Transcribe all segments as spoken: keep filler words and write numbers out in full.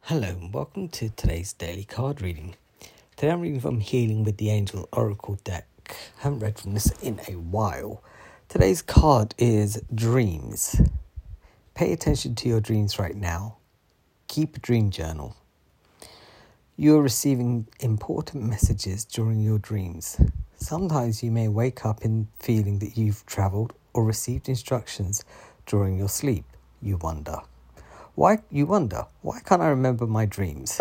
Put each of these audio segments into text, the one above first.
Hello and welcome to today's daily card reading. Today I'm reading from Healing with the Angel Oracle deck. I haven't read from this in a while. Today's card is Dreams. Pay attention to your dreams right now. Keep a dream journal. You are receiving important messages during your dreams. Sometimes you may wake up in feeling that you've travelled or received instructions during your sleep. You wonder. Why, you wonder, why can't I remember my dreams?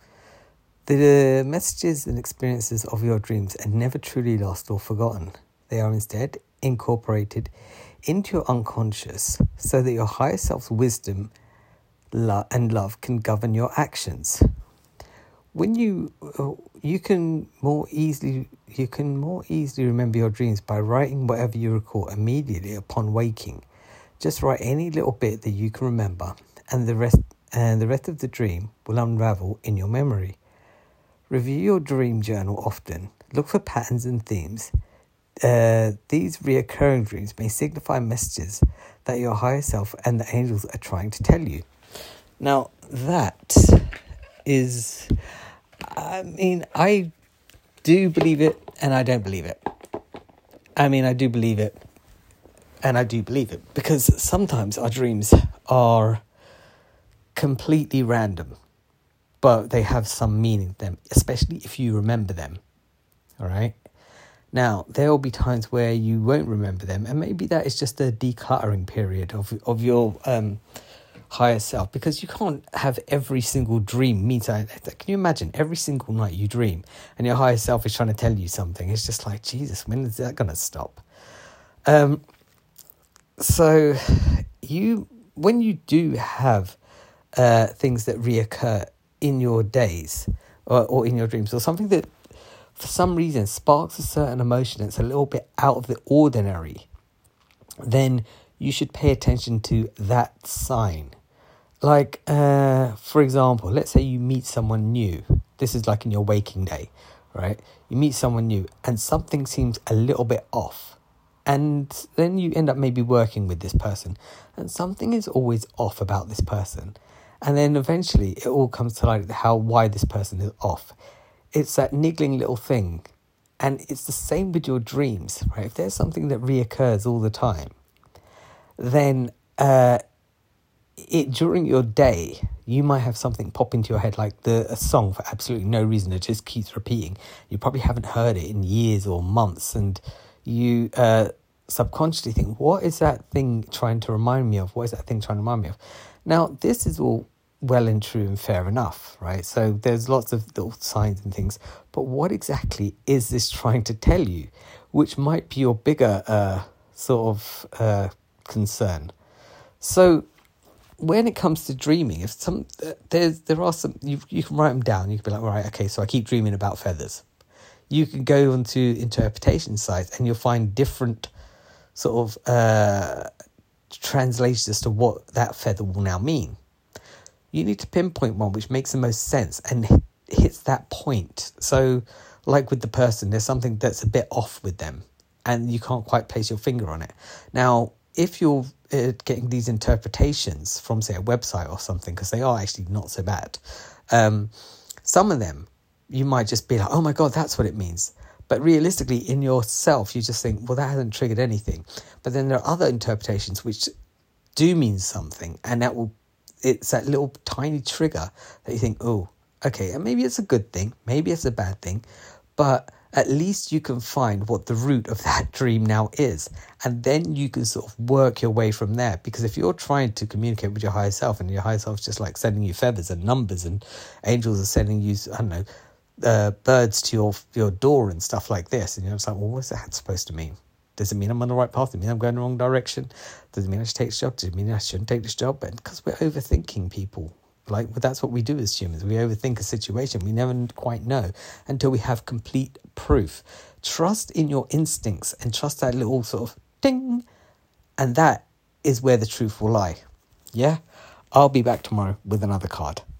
The messages and experiences of your dreams are never truly lost or forgotten. They are instead incorporated into your unconscious so that your higher self's wisdom lo- and love can govern your actions. When you you can more easily you can more easily remember your dreams by writing whatever you recall immediately upon waking. Just write any little bit that you can remember, and the rest and the rest of the dream will unravel in your memory. Review your dream journal often. Look for patterns and themes. Uh, these reoccurring dreams may signify messages that your higher self and the angels are trying to tell you. Now, that is, I mean, I do believe it and I don't believe it. I mean, I do believe it and I do believe it because sometimes our dreams are completely random, but they have some meaning to them, especially if you remember them. All right. Now, there will be times where you won't remember them, and maybe that is just a decluttering period of of your um, higher self, because you can't have every single dream meet. Can you imagine every single night you dream and your higher self is trying to tell you something? It's just like, Jesus, when is that going to stop? Um. So, you when you do have uh, things that reoccur in your days or, or in your dreams, or something that for some reason sparks a certain emotion that's a little bit out of the ordinary, then you should pay attention to that sign. Like, uh, for example, let's say you meet someone new. This is like in your waking day, right? You meet someone new and something seems a little bit off. And then you end up maybe working with this person and something is always off about this person. And then eventually it all comes to light how why this person is off. It's that niggling little thing. And it's the same with your dreams, right? If there's something that reoccurs all the time, then uh, it during your day, you might have something pop into your head, like the a song for absolutely no reason. It just keeps repeating. You probably haven't heard it in years or months, and you uh, subconsciously think, what is that thing trying to remind me of? What is that thing trying to remind me of? Now, this is all well and true and fair enough, right? So there's lots of little signs and things, but what exactly is this trying to tell you? Which might be your bigger uh, sort of uh, concern. So when it comes to dreaming, if some there's there are some you you can write them down. You can be like, all right, okay, so I keep dreaming about feathers. You can go onto interpretation sites and you'll find different sort of uh, translations as to what that feather will now mean. You need to pinpoint one which makes the most sense and hits that point. So, like with the person, there's something that's a bit off with them and you can't quite place your finger on it. Now, if you're uh, getting these interpretations from, say, a website or something, because they are actually not so bad, um, some of them, you might just be like, oh my God, that's what it means. But realistically, in yourself, you just think, well, that hasn't triggered anything. But then there are other interpretations which do mean something. And that will, it's that little tiny trigger that you think, oh, okay, and maybe it's a good thing. Maybe it's a bad thing. But at least you can find what the root of that dream now is. And then you can sort of work your way from there. Because if you're trying to communicate with your higher self and your higher self's just like sending you feathers and numbers and angels are sending you, I don't know, Uh, birds to your your door and stuff like this, and you're just like, well, what's that supposed to mean? Does it mean I'm on the right path? Does it mean I'm going the wrong direction? Does it mean I should take this job? Does it mean I shouldn't take this job? And because we're overthinking people, like, well, that's what we do as humans. We overthink a situation. We never quite know until we have complete proof. Trust in your instincts and trust that little sort of ding, and that is where the truth will lie. Yeah, I'll be back tomorrow with another card.